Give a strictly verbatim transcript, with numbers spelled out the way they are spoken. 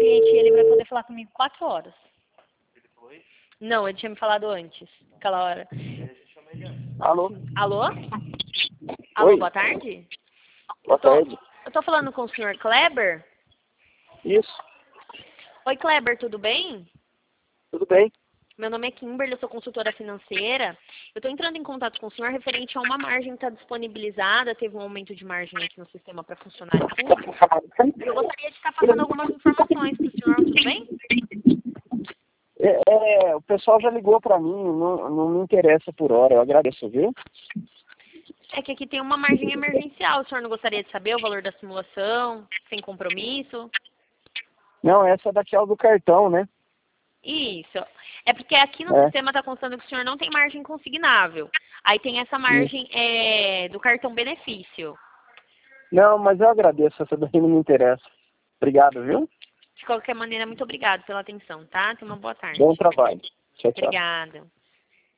cliente e ele vai poder falar comigo quatro horas. Não, ele tinha me falado antes, aquela hora. Alô? Alô? Alô, Oi. boa tarde? Boa eu tô, tarde. Eu tô falando com o senhor Kleber? Isso. Oi, Kleber, tudo bem? Tudo bem? Meu nome é Kimberly, eu sou consultora financeira. Eu estou entrando em contato com o senhor referente a uma margem que está disponibilizada, teve um aumento de margem aqui no sistema para funcionário público. Eu gostaria de estar passando algumas informações para o senhor, tudo bem? É, é, o pessoal já ligou para mim, não, não me interessa por hora, eu agradeço, viu? É que aqui tem uma margem emergencial, o senhor não gostaria de saber o valor da simulação, sem compromisso? Não, essa daqui é o do cartão, né? Isso. É porque aqui no É. sistema está constando que o senhor não tem margem consignável. Aí tem essa margem é, do cartão benefício. Não, mas eu agradeço, essa daí não me interessa. Obrigado, viu? De qualquer maneira, muito obrigada pela atenção, tá? Tenha uma boa tarde. Bom trabalho. Tchau, tchau. Obrigada.